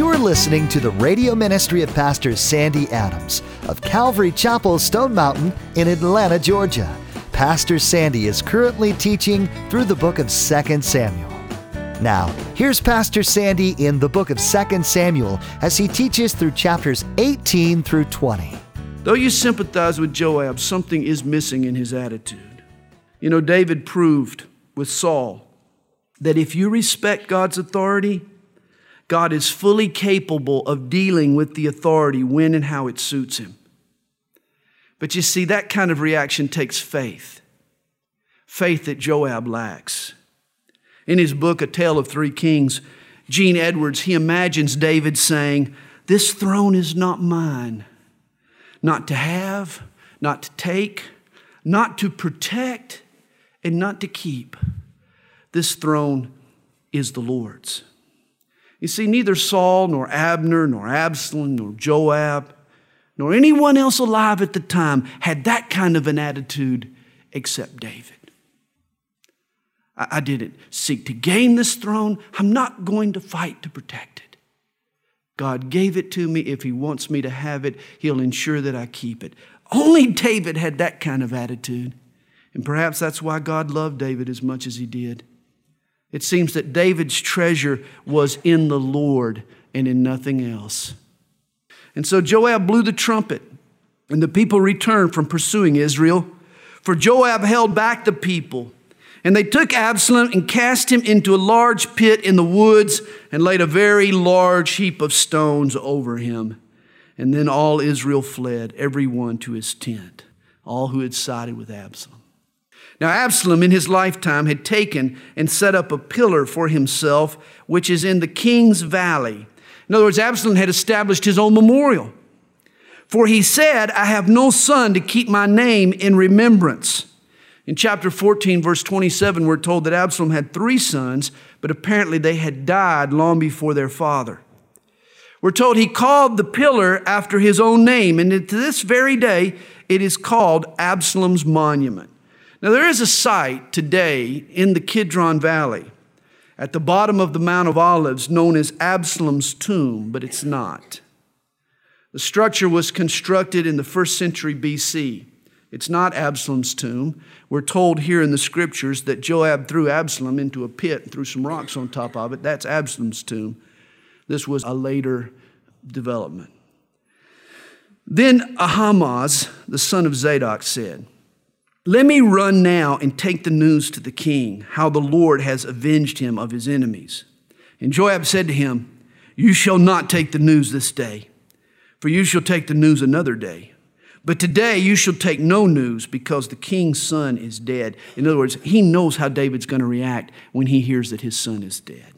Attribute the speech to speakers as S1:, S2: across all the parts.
S1: You're listening to the radio ministry of Pastor Sandy Adams of Calvary Chapel, Stone Mountain in Atlanta, Georgia. Pastor Sandy is currently teaching through the book of 2 Samuel. Now, here's Pastor Sandy in the book of 2 Samuel as he teaches through chapters 18 through 20.
S2: Though you sympathize with Joab, something is missing in his attitude. You know, David proved with Saul that if you respect God's authority, God is fully capable of dealing with the authority when and how it suits him. But you see, that kind of reaction takes faith. Faith that Joab lacks. In his book, A Tale of Three Kings, Gene Edwards, he imagines David saying, "This throne is not mine, not to have, not to take, not to protect, and not to keep. This throne is the Lord's." You see, neither Saul, nor Abner, nor Absalom, nor Joab, nor anyone else alive at the time had that kind of an attitude except David. I didn't seek to gain this throne. I'm not going to fight to protect it. God gave it to me. If He wants me to have it, He'll ensure that I keep it. Only David had that kind of attitude. And perhaps that's why God loved David as much as He did. It seems that David's treasure was in the Lord and in nothing else. And so Joab blew the trumpet, and the people returned from pursuing Israel. For Joab held back the people. And they took Absalom and cast him into a large pit in the woods and laid a very large heap of stones over him. And then all Israel fled, every one to his tent, all who had sided with Absalom. Now Absalom in his lifetime had taken and set up a pillar for himself, which is in the King's Valley. In other words, Absalom had established his own memorial. For he said, "I have no son to keep my name in remembrance." In chapter 14, verse 27, we're told that Absalom had 3 sons, but apparently they had died long before their father. We're told he called the pillar after his own name, and to this very day, it is called Absalom's Monument. Now, there is a site today in the Kidron Valley at the bottom of the Mount of Olives known as Absalom's tomb, but it's not. The structure was constructed in the 1st century BC. It's not Absalom's tomb. We're told here in the scriptures that Joab threw Absalom into a pit and threw some rocks on top of it. That's Absalom's tomb. This was a later development. Then Ahimaaz, the son of Zadok, said, "Let me run now and take the news to the king, how the Lord has avenged him of his enemies." And Joab said to him, "You shall not take the news this day, for you shall take the news another day. But today you shall take no news, because the king's son is dead." In other words, he knows how David's going to react when he hears that his son is dead.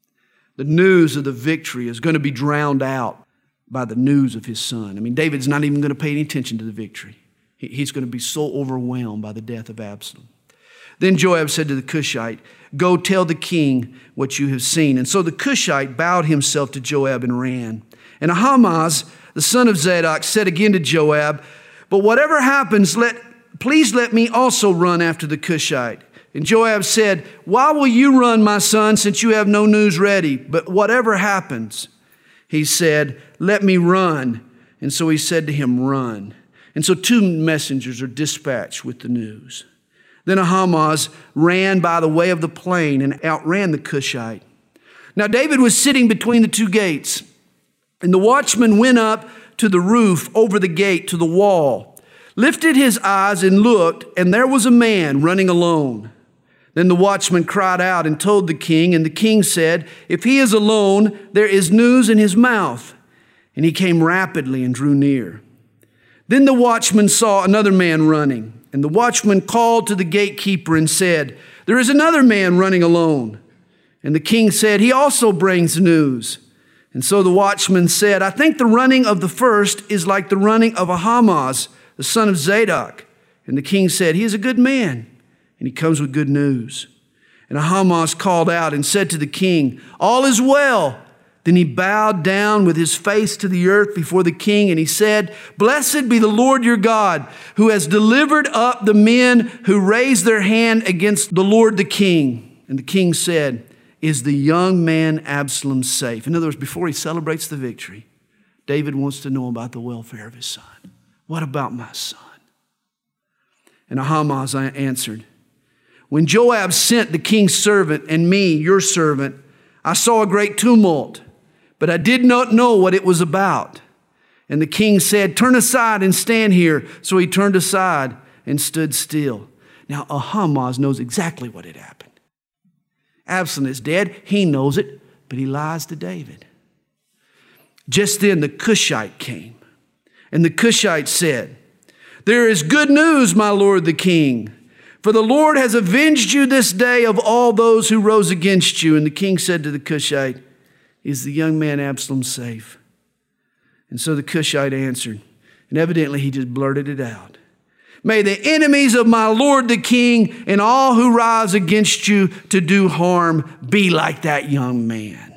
S2: The news of the victory is going to be drowned out by the news of his son. I mean, David's not even going to pay any attention to the victory. He's going to be so overwhelmed by the death of Absalom. Then Joab said to the Cushite, "Go tell the king what you have seen." And so the Cushite bowed himself to Joab and ran. And Ahimaaz, the son of Zadok, said again to Joab, "But whatever happens, please let me also run after the Cushite." And Joab said, "Why will you run, my son, since you have no news ready? But whatever happens," he said, "let me run." And so he said to him, "Run." And so 2 messengers are dispatched with the news. Then Ahimaaz ran by the way of the plain and outran the Cushite. Now David was sitting between the 2 gates, and the watchman went up to the roof over the gate to the wall, lifted his eyes and looked, and there was a man running alone. Then the watchman cried out and told the king, and the king said, "If he is alone, there is news in his mouth." And he came rapidly and drew near. Then the watchman saw another man running, and the watchman called to the gatekeeper and said, "There is another man running alone." And the king said, "He also brings news." And so the watchman said, "I think the running of the first is like the running of Ahimaaz, the son of Zadok." And the king said, "He is a good man, and he comes with good news." And Ahimaaz called out and said to the king, "All is well." Then he bowed down with his face to the earth before the king, and he said, "Blessed be the Lord your God, who has delivered up the men who raised their hand against the Lord the king." And the king said, is the young man Absalom safe? In other words, before he celebrates the victory, David wants to know about the welfare of his son. What about my son? And Ahimaaz answered, when Joab sent the king's servant and me, your servant, I saw a great tumult, but I did not know what it was about. And the king said, turn aside and stand here. So he turned aside and stood still. Now Ahimaaz knows exactly what had happened. Absalom is dead. He knows it, but he lies to David. Just then the Cushite came, and the Cushite said, there is good news, my lord the king, for the Lord has avenged you this day of all those who rose against you. And the king said to the Cushite, is the young man Absalom safe? And so the Cushite answered, and evidently he just blurted it out. May the enemies of my lord the king and all who rise against you to do harm be like that young man.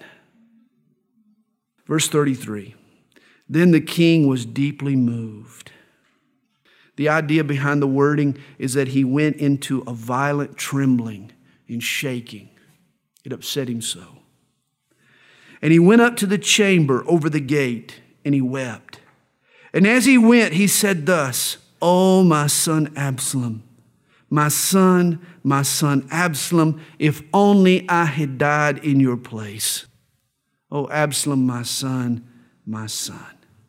S2: Verse 33, then the king was deeply moved. The idea behind the wording is that he went into a violent trembling and shaking. It upset him so. And he went up to the chamber over the gate, and he wept. And as he went, he said thus, oh, my son Absalom, my son Absalom, if only I had died in your place. Oh, Absalom, my son, my son.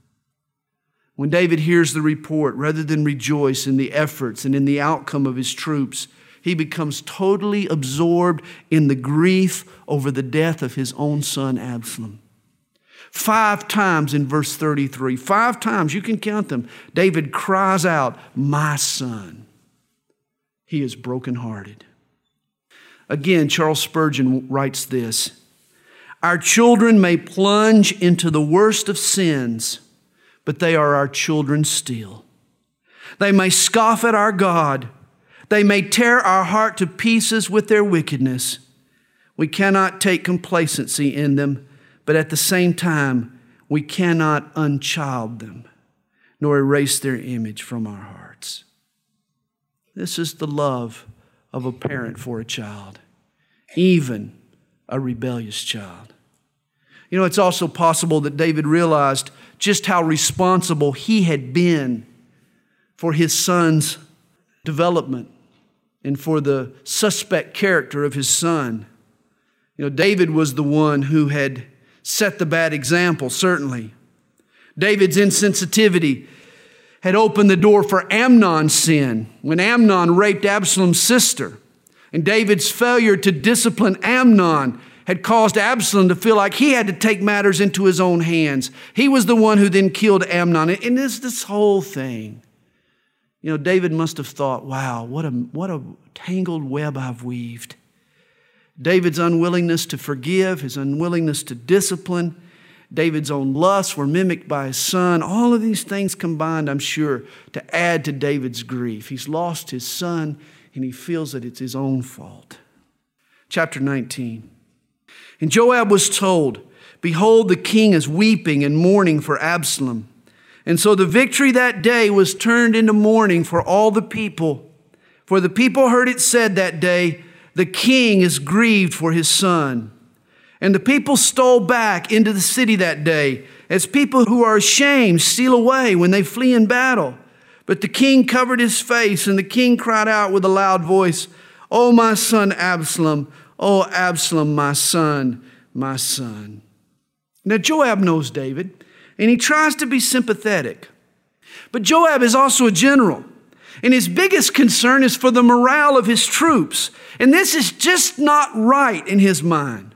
S2: When David hears the report, rather than rejoice in the efforts and in the outcome of his troops, he becomes totally absorbed in the grief over the death of his own son, Absalom. 5 times in verse 33, 5 times, you can count them, David cries out, my son. He is brokenhearted. Again, Charles Spurgeon writes this, our children may plunge into the worst of sins, but they are our children still. They may scoff at our God. They may tear our heart to pieces with their wickedness. We cannot take complacency in them, but at the same time, we cannot unchild them, nor erase their image from our hearts. This is the love of a parent for a child, even a rebellious child. You know, it's also possible that David realized just how responsible he had been for his son's development and for the suspect character of his son. You know, David was the one who had set the bad example, certainly. David's insensitivity had opened the door for Amnon's sin when Amnon raped Absalom's sister. And David's failure to discipline Amnon had caused Absalom to feel like he had to take matters into his own hands. He was the one who then killed Amnon. And this whole thing, you know, David must have thought, wow, what a tangled web I've weaved. David's unwillingness to forgive, his unwillingness to discipline, David's own lusts were mimicked by his son. All of these things combined, I'm sure, to add to David's grief. He's lost his son, and he feels that it's his own fault. Chapter 19. And Joab was told, behold, the king is weeping and mourning for Absalom. And so the victory that day was turned into mourning for all the people. For the people heard it said that day, the king is grieved for his son. And the people stole back into the city that day, as people who are ashamed steal away when they flee in battle. But the king covered his face, and the king cried out with a loud voice, oh, my son Absalom, oh, Absalom, my son, my son. Now, Joab knows David, and he tries to be sympathetic. But Joab is also a general, and his biggest concern is for the morale of his troops. And this is just not right in his mind.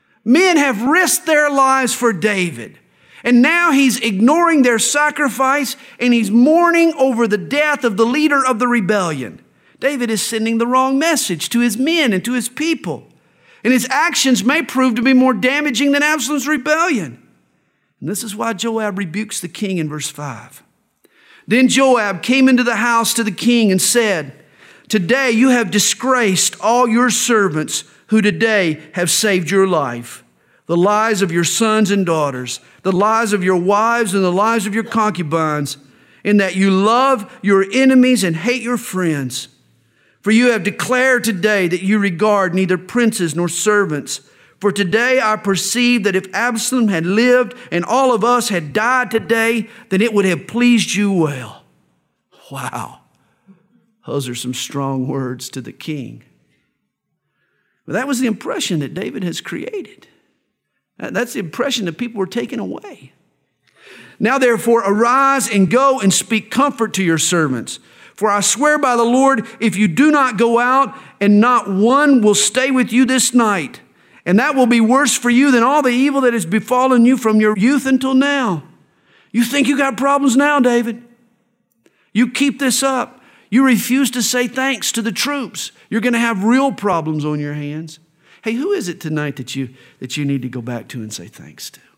S2: Men have risked their lives for David, and now he's ignoring their sacrifice, and he's mourning over the death of the leader of the rebellion. David is sending the wrong message to his men and to his people. And his actions may prove to be more damaging than Absalom's rebellion. And this is why Joab rebukes the king in verse 5. Then Joab came into the house to the king and said, today you have disgraced all your servants who today have saved your life. The lives of your sons and daughters, the lives of your wives and the lives of your concubines, in that you love your enemies and hate your friends. For you have declared today that you regard neither princes nor servants, For today I perceive that if Absalom had lived and all of us had died today, then it would have pleased you well. Wow. Those are some strong words to the king. But that was the impression that David has created. That's the impression that people were taking away. Now therefore arise and go and speak comfort to your servants. For I swear by the Lord, if you do not go out, and not one will stay with you this night, and that will be worse for you than all the evil that has befallen you from your youth until now. You think you got problems now, David? You keep this up. You refuse to say thanks to the troops. You're going to have real problems on your hands. Hey, who is it tonight that you need to go back to and say thanks to?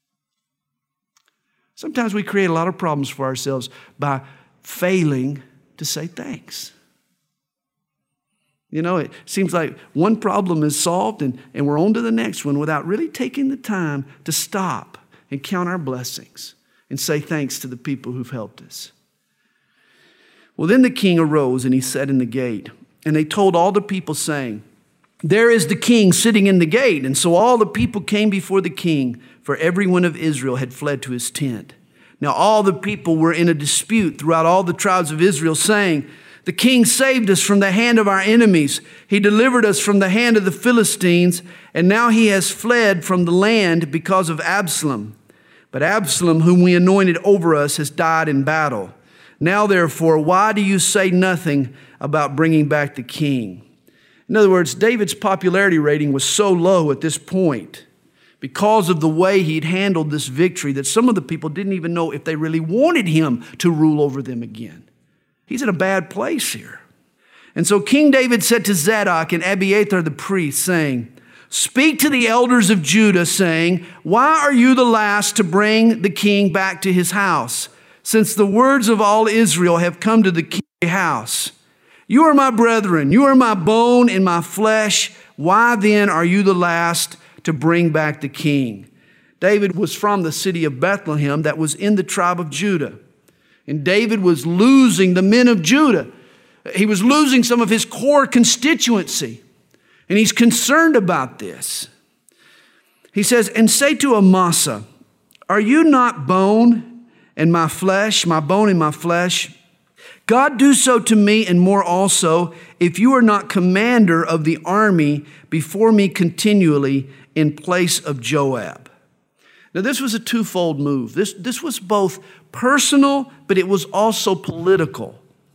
S2: Sometimes we create a lot of problems for ourselves by failing to say thanks. You know, it seems like one problem is solved and we're on to the next one without really taking the time to stop and count our blessings and say thanks to the people who've helped us. Well, then the king arose and he sat in the gate. And they told all the people, saying, there is the king sitting in the gate. And so all the people came before the king, for everyone of Israel had fled to his tent. Now all the people were in a dispute throughout all the tribes of Israel, saying, the king saved us from the hand of our enemies. He delivered us from the hand of the Philistines, and now he has fled from the land because of Absalom. But Absalom, whom we anointed over us, has died in battle. Now therefore, why do you say nothing about bringing back the king? In other words, David's popularity rating was so low at this point because of the way he'd handled this victory that some of the people didn't even know if they really wanted him to rule over them again. He's in a bad place here. And so King David said to Zadok and Abiathar the priests, saying, speak to the elders of Judah, saying, why are you the last to bring the king back to his house, since the words of all Israel have come to the king's house? You are my brethren, you are my bone and my flesh. Why then are you the last to bring back the king? David was from the city of Bethlehem that was in the tribe of Judah. And David was losing the men of Judah. He was losing some of his core constituency. And he's concerned about this. He says, and say to Amasa, are you not bone and my flesh, my bone and my flesh? God do so to me and more also, if you are not commander of the army before me continually in place of Joab. Now this was a twofold move. This was both personal, but it was also political.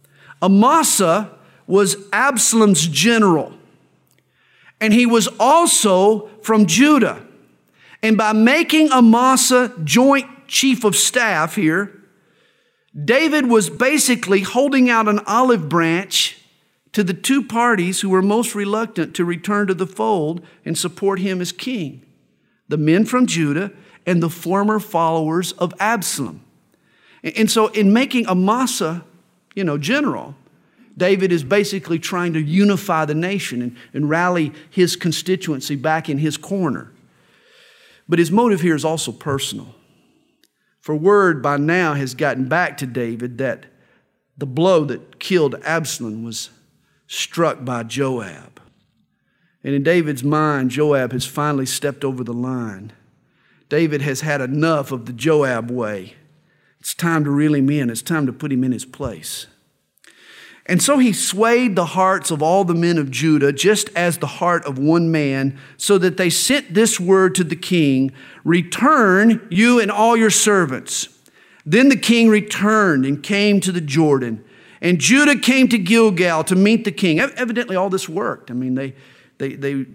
S2: Amasa was Absalom's general, and he was also from Judah. And by making Amasa joint chief of staff here, David was basically holding out an olive branch to the two parties who were most reluctant to return to the fold and support him as king, the men from Judah and the former followers of Absalom. And so in making Amasa, general, David is basically trying to unify the nation and rally his constituency back in his corner. But his motive here is also personal. For word by now has gotten back to David that the blow that killed Absalom was struck by Joab. And in David's mind, Joab has finally stepped over the line. David has had enough of the Joab way. It's time to reel him in. It's time to put him in his place. And so he swayed the hearts of all the men of Judah, just as the heart of one man, so that they sent this word to the king, return, you and all your servants. Then the king returned and came to the Jordan. And Judah came to Gilgal to meet the king. Evidently all this worked. I mean, they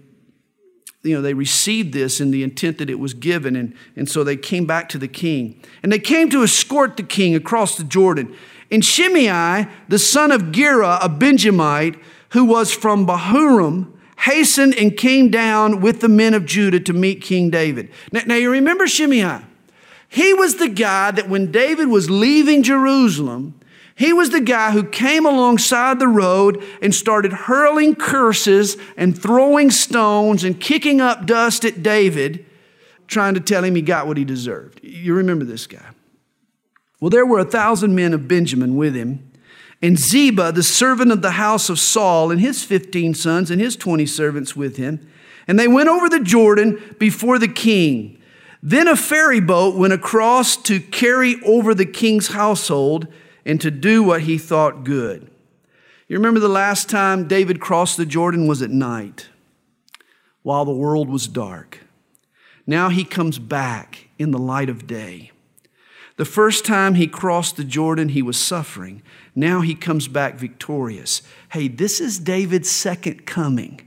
S2: received this in the intent that it was given. And so they came back to the king. And they came to escort the king across the Jordan. And Shimei, the son of Gera, a Benjamite, who was from Bahurim, hastened and came down with the men of Judah to meet King David. Now you remember Shimei. He was the guy that when David was leaving Jerusalem, he was the guy who came alongside the road and started hurling curses and throwing stones and kicking up dust at David, trying to tell him he got what he deserved. You remember this guy. Well, there were 1,000 men of Benjamin with him, And Ziba, the servant of the house of Saul, and his 15 sons and his 20 servants with him. And they went over the Jordan before the king. Then a ferry boat went across to carry over the king's household and to do what he thought good. You remember the last time David crossed the Jordan was at night, while the world was dark. Now he comes back in the light of day. The first time he crossed the Jordan, he was suffering. Now he comes back victorious. Hey, this is David's second coming.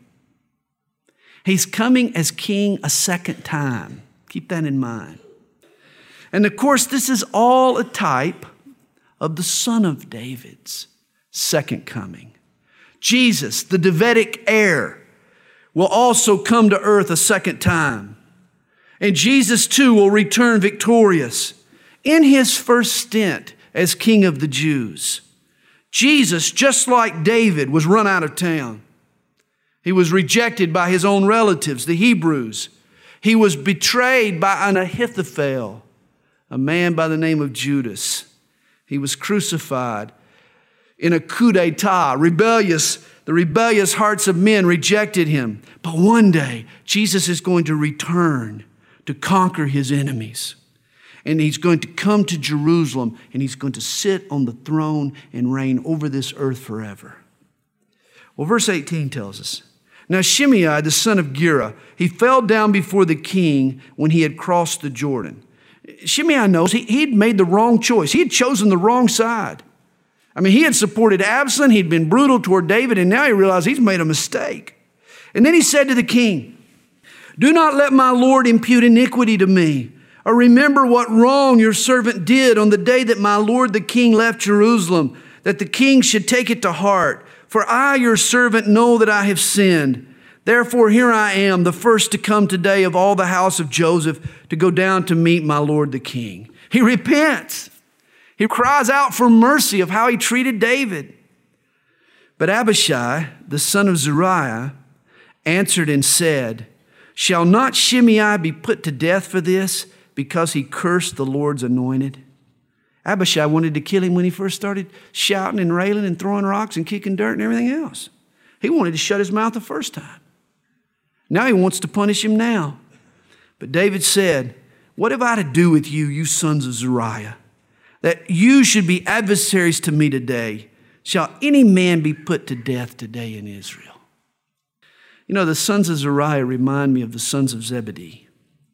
S2: He's coming as king a second time. Keep that in mind. And of course, this is all a type of the Son of David's second coming. Jesus, the Davidic heir, will also come to earth a second time. And Jesus too will return victorious in his first stint as King of the Jews. Jesus, just like David, was run out of town. He was rejected by his own relatives, the Hebrews. He was betrayed by an Ahithophel, a man by the name of Judas. He was crucified in a coup d'etat. The rebellious hearts of men rejected him. But one day, Jesus is going to return to conquer his enemies. And he's going to come to Jerusalem, and he's going to sit on the throne and reign over this earth forever. Well, verse 18 tells us, now Shimei, the son of Gera, he fell down before the king when he had crossed the Jordan. Shimei knows he'd made the wrong choice. He had chosen the wrong side. I mean, he had supported Absalom. He'd been brutal toward David, and now he realized he's made a mistake. And then he said to the king, do not let my Lord impute iniquity to me, or remember what wrong your servant did on the day that my Lord the king left Jerusalem, that the king should take it to heart. For I, your servant, know that I have sinned. Therefore, here I am, the first to come today of all the house of Joseph to go down to meet my Lord the king. He repents. He cries out for mercy of how he treated David. But Abishai, the son of Zeruiah, answered and said, shall not Shimei be put to death for this, because he cursed the Lord's anointed? Abishai wanted to kill him when he first started shouting and railing and throwing rocks and kicking dirt and everything else. He wanted to shut his mouth the first time. Now he wants to punish him now. But David said, what have I to do with you, you sons of Zeruiah, that you should be adversaries to me today? Shall any man be put to death today in Israel? You know, the sons of Zeruiah remind me of the sons of Zebedee,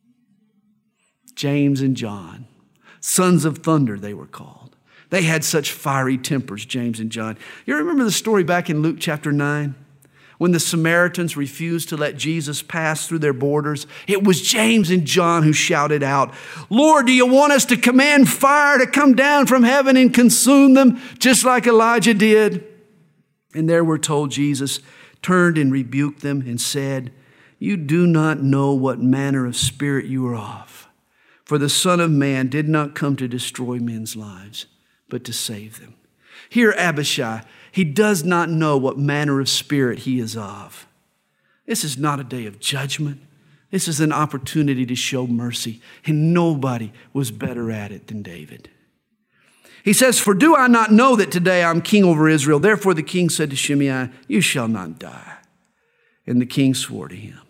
S2: James and John. Sons of thunder, they were called. They had such fiery tempers, James and John. You remember the story back in Luke chapter 9? When the Samaritans refused to let Jesus pass through their borders, it was James and John who shouted out, Lord, do you want us to command fire to come down from heaven and consume them, just like Elijah did? And there we're told Jesus turned and rebuked them and said, you do not know what manner of spirit you are of. For the Son of Man did not come to destroy men's lives, but to save them. Here, Abishai, he does not know what manner of spirit he is of. This is not a day of judgment. This is an opportunity to show mercy, and nobody was better at it than David. He says, for do I not know that today I'm king over Israel? Therefore the king said to Shimei, you shall not die. And the king swore to him.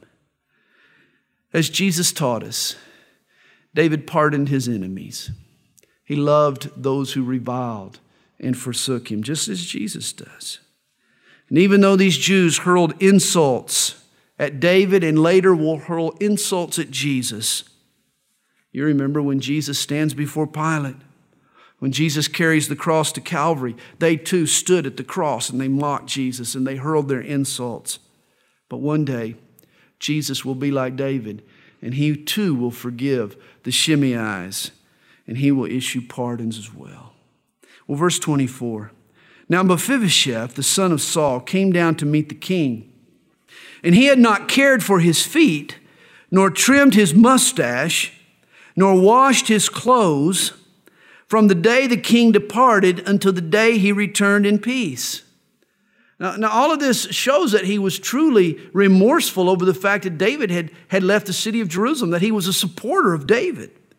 S2: As Jesus taught us, David pardoned his enemies. He loved those who reviled and forsook him, just as Jesus does. And even though these Jews hurled insults at David and later will hurl insults at Jesus, you remember when Jesus stands before Pilate, when Jesus carries the cross to Calvary, they too stood at the cross and they mocked Jesus and they hurled their insults. But one day, Jesus will be like David, and he too will forgive the Shimei's, and he will issue pardons as well. Well, verse 24. Now Mephibosheth, the son of Saul, came down to meet the king. And he had not cared for his feet, nor trimmed his mustache, nor washed his clothes from the day the king departed until the day he returned in peace. Now all of this shows that he was truly remorseful over the fact that David had left the city of Jerusalem, that he was a supporter of David.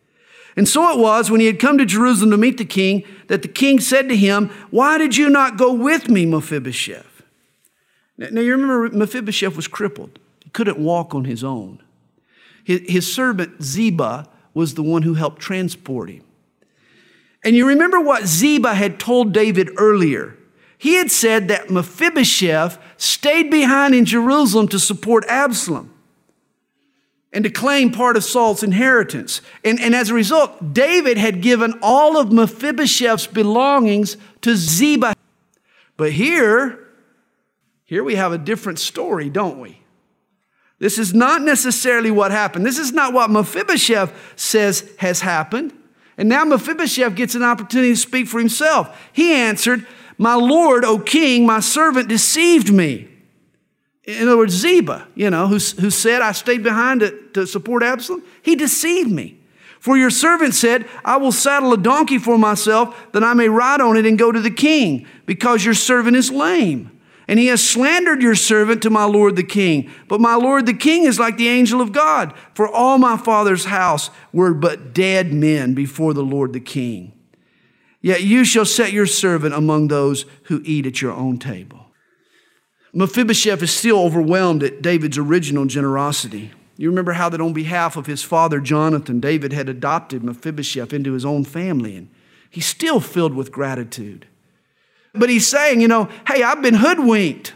S2: And so it was when he had come to Jerusalem to meet the king that the king said to him, "Why did you not go with me, Mephibosheth?" Now you remember Mephibosheth was crippled. He couldn't walk on his own. His servant Ziba was the one who helped transport him. And you remember what Ziba had told David earlier. He had said that Mephibosheth stayed behind in Jerusalem to support Absalom and to claim part of Saul's inheritance. And as a result, David had given all of Mephibosheth's belongings to Ziba. But here we have a different story, don't we? This is not necessarily what happened. This is not what Mephibosheth says has happened. And now Mephibosheth gets an opportunity to speak for himself. He answered, "My lord, O king, my servant deceived me." In other words, Ziba, who said, "I stayed behind to support Absalom," he deceived me. "For your servant said, I will saddle a donkey for myself that I may ride on it and go to the king, because your servant is lame. And he has slandered your servant to my lord the king. But my lord the king is like the angel of God, for all my father's house were but dead men before the lord the king. Yet you shall set your servant among those who eat at your own table." Mephibosheth is still overwhelmed at David's original generosity. You remember how that on behalf of his father Jonathan, David had adopted Mephibosheth into his own family, and he's still filled with gratitude. But he's saying, "Hey, I've been hoodwinked."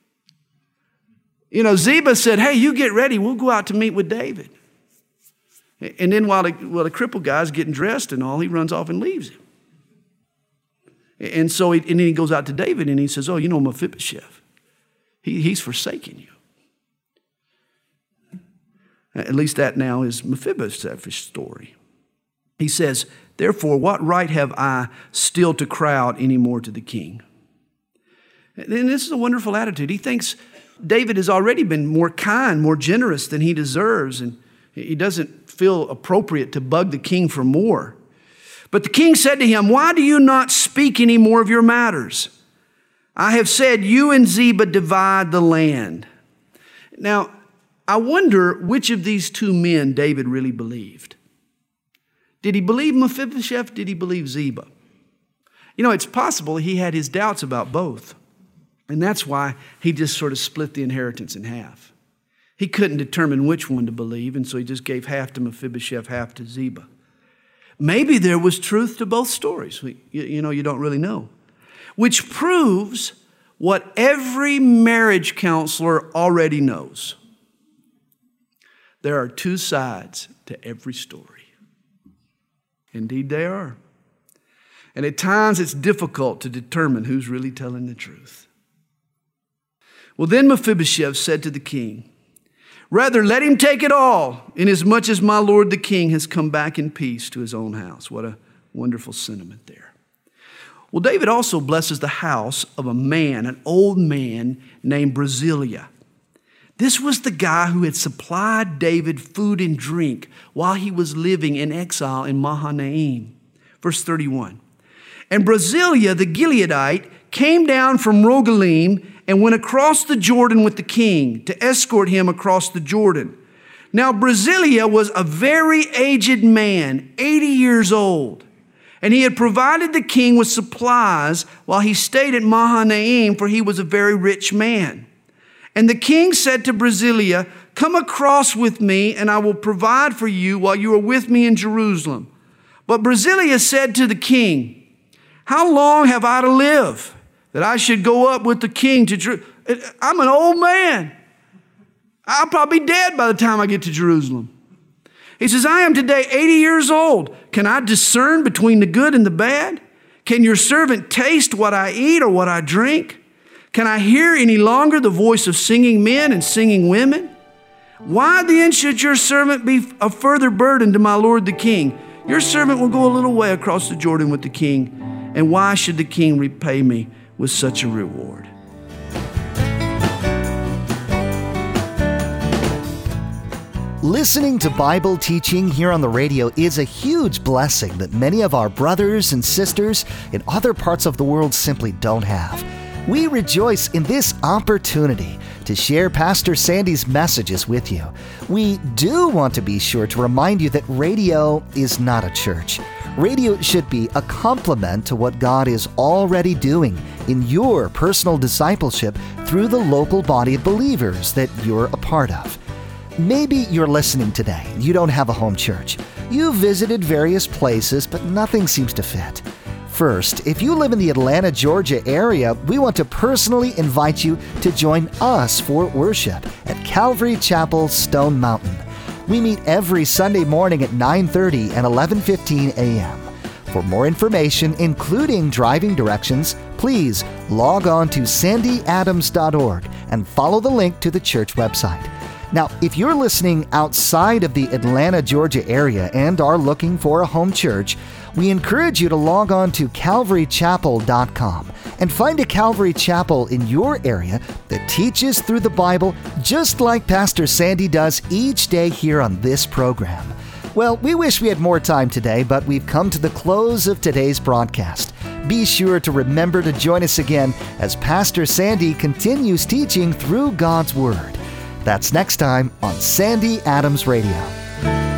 S2: Ziba said, "Hey, you get ready. We'll go out to meet with David." And then while the crippled guy's getting dressed and all, he runs off and leaves him. And then he goes out to David and he says, "Oh, Mephibosheth, he's forsaken you." At least that now is Mephibosheth's story. He says, "Therefore, what right have I still to cry out any more to the king?" And this is a wonderful attitude. He thinks David has already been more kind, more generous than he deserves, and he doesn't feel appropriate to bug the king for more. But the king said to him, "Why do you not speak any more of your matters? I have said, you and Ziba divide the land." Now, I wonder which of these two men David really believed. Did he believe Mephibosheth? Did he believe Ziba? It's possible he had his doubts about both. And that's why he just sort of split the inheritance in half. He couldn't determine which one to believe, and so he just gave half to Mephibosheth, half to Ziba. Maybe there was truth to both stories. You don't really know. Which proves what every marriage counselor already knows. There are two sides to every story. Indeed, they are. And at times it's difficult to determine who's really telling the truth. Well, then Mephibosheth said to the king, "Rather, let him take it all, inasmuch as my lord the king has come back in peace to his own house." What a wonderful sentiment there. Well, David also blesses the house of a man, an old man named Barzillai. This was the guy who had supplied David food and drink while he was living in exile in Mahanaim. Verse 31. "And Barzillai the Gileadite came down from Rogelim and went across the Jordan with the king to escort him across the Jordan. Now Barzillai was a very aged man, 80 years old. And he had provided the king with supplies while he stayed at Mahanaim, for he was a very rich man. And the king said to Barzillai, 'Come across with me, and I will provide for you while you are with me in Jerusalem.' But Barzillai said to the king, 'How long have I to live, that I should go up with the king to Jerusalem? I'm an old man. I'll probably be dead by the time I get to Jerusalem.' He says, 'I am today 80 years old. Can I discern between the good and the bad? Can your servant taste what I eat or what I drink? Can I hear any longer the voice of singing men and singing women? Why then should your servant be a further burden to my lord the king? Your servant will go a little way across the Jordan with the king. And why should the king repay me with such a reward?'"
S1: Listening to Bible teaching here on the radio is a huge blessing that many of our brothers and sisters in other parts of the world simply don't have. We rejoice in this opportunity to share Pastor Sandy's messages with you. We do want to be sure to remind you that radio is not a church. Radio should be a complement to what God is already doing in your personal discipleship through the local body of believers that you're a part of. Maybe you're listening today and you don't have a home church. You've visited various places, but nothing seems to fit. First, if you live in the Atlanta, Georgia area, we want to personally invite you to join us for worship at Calvary Chapel, Stone Mountain. We meet every Sunday morning at 9:30 and 11:15 a.m. For more information, including driving directions, please log on to sandyadams.org and follow the link to the church website. Now, if you're listening outside of the Atlanta, Georgia area and are looking for a home church, we encourage you to log on to calvarychapel.com and find a Calvary Chapel in your area that teaches through the Bible just like Pastor Sandy does each day here on this program. Well, we wish we had more time today, but we've come to the close of today's broadcast. Be sure to remember to join us again as Pastor Sandy continues teaching through God's Word. That's next time on Sandy Adams Radio.